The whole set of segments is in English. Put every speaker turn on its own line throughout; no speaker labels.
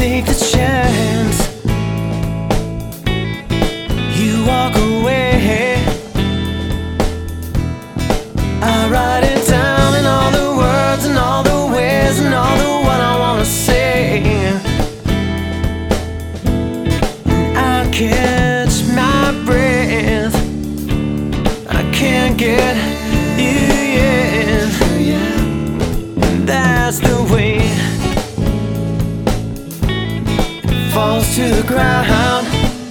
take the chance. You walk away, I write it down in all the words and all the ways and all the what I wanna say. I catch my breath, I can't get you yet. That's the way it falls to the ground,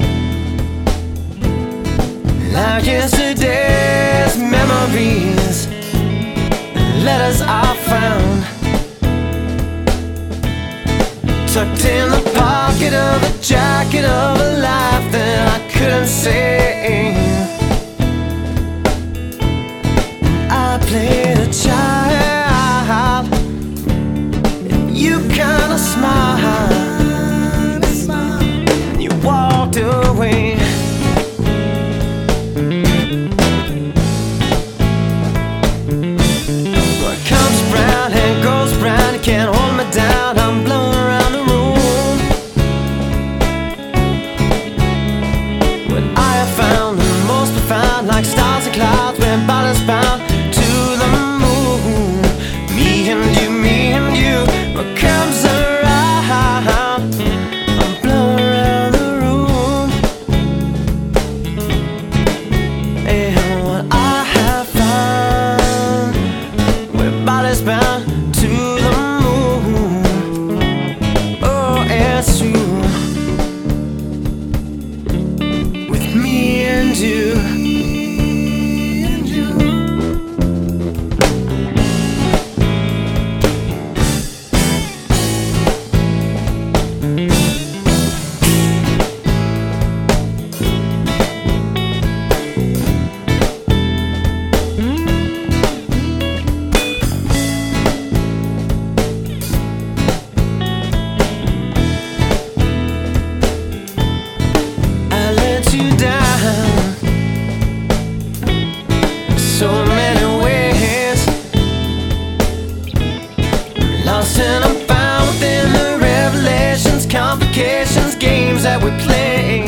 like yesterday's memories, letters I found, tucked in the pocket of the jacket of a life that I couldn't save. I played a child, and you kinda smiled, and you walked away. What comes round and goes round, you can't hold me down, I'm blowing around the room. What I have found the most profound, like stars and clouds, when bodies bound to the moon. Me and you, me and you. What comes around, I'm blowing around the room. And what I have found, we're bodies bound to the moon. Oh, it's true, with me and you. So many ways, lost and I'm found within the revelations, complications, games that we play.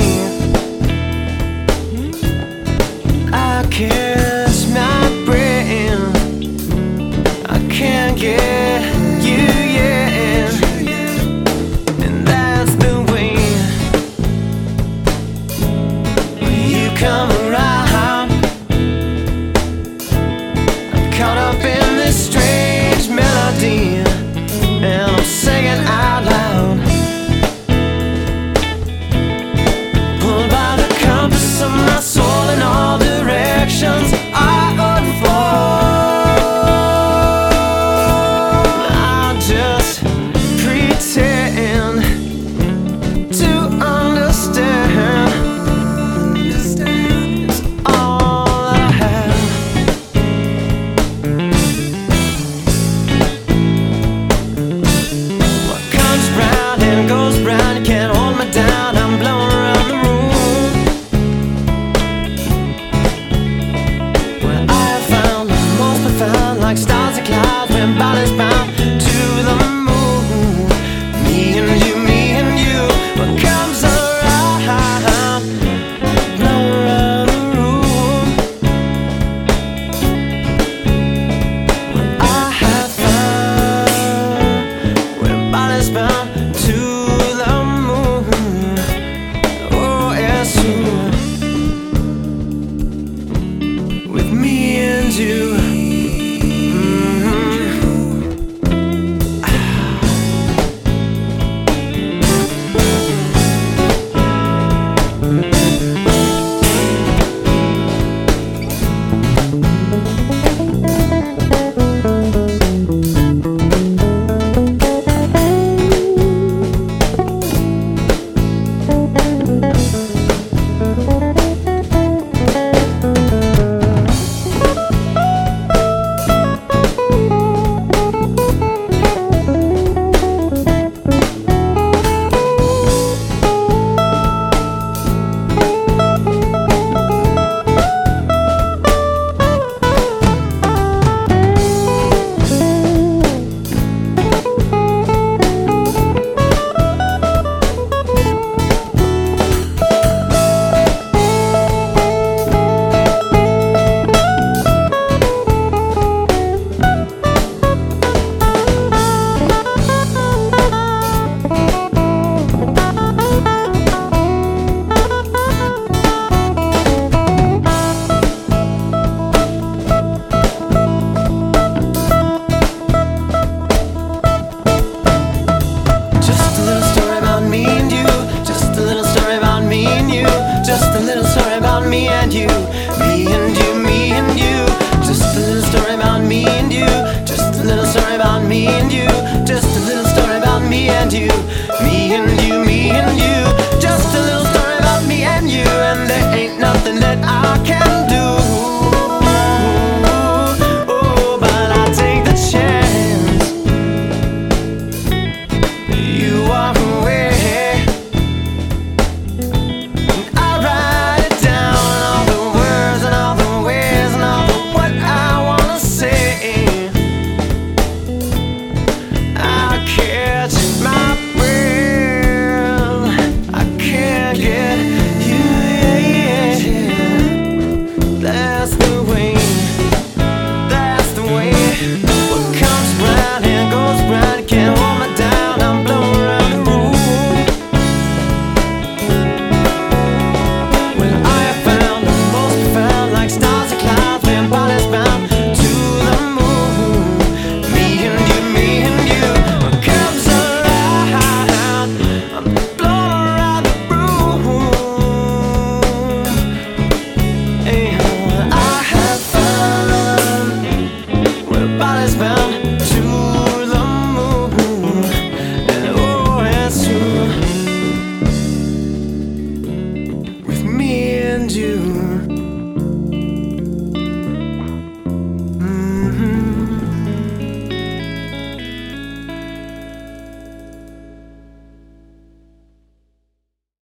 I catch my breath, I can't get you yet. And that's the way you come around, caught up in this strange melody, and I'm singing out loud. find you.